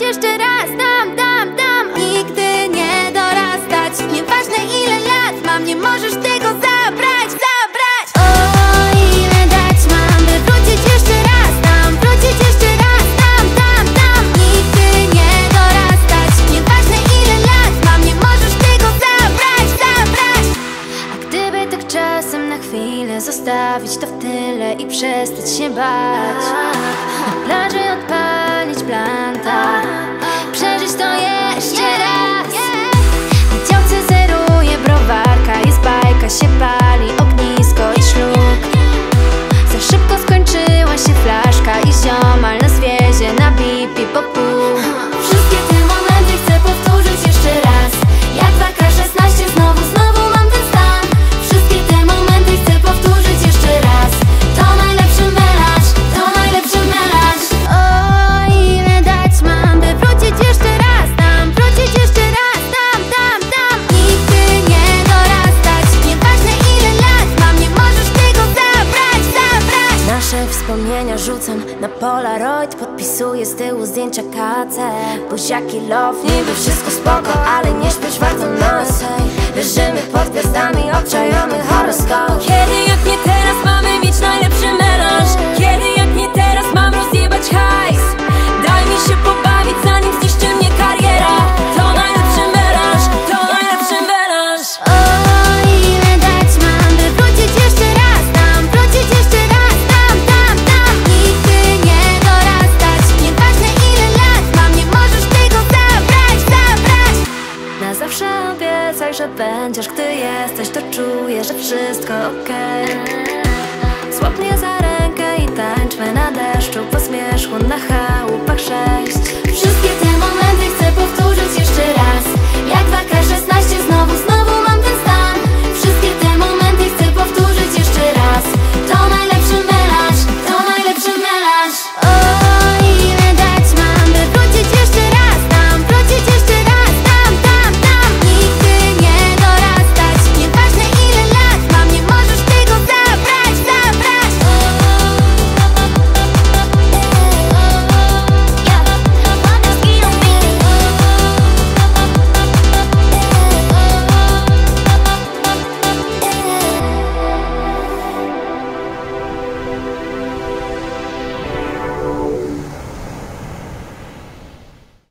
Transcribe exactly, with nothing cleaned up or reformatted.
jeszcze raz, dam, dam, dam. Nigdy nie dorastać, nieważne ile lat mam, nie możesz tego zabrać, zabrać. O, ile dać mam, by wrócić jeszcze raz, dam, wrócić jeszcze raz, dam, dam, dam. Nigdy nie dorastać, nieważne ile lat mam, nie możesz tego zabrać, zabrać. A gdyby tak czasem na chwilę zostawić to w tyle i przestać się bać, na plaży odpalić planta, przeżyć to jeszcze raz. Na działce zeruje browarka, jest bajka, się pali ognisko i ślub. Za szybko skończyła się flaszka i ziomal nas wiezie na bipi po pół. Wszystkie te momenty chcę powtórzyć jeszcze raz, jak dwa K szesnaście, znowu, znowu mam ten stan. Wszystkie te momenty chcę powtórzyć jeszcze raz, to najlepszy melanż, to najlepszy melanż. O, ile dać mam, by wrócić jeszcze raz, dam, wrócić jeszcze raz, dam, dam, dam. Nigdy nie dorastać, nieważne ile lat mam, nie możesz tego zabrać, zabrać. Nasze wspomnienia rzucam na Polaroid, podpisuję z tyłu zdjęcia K C. Buziaki love, niby wszystko spoko, ale nie śpiesz, warto nas. Leżymy pod gwiazdami, obczajamy horoskop. Kiedy jak nie teraz mamy mieć najlepszy melanż.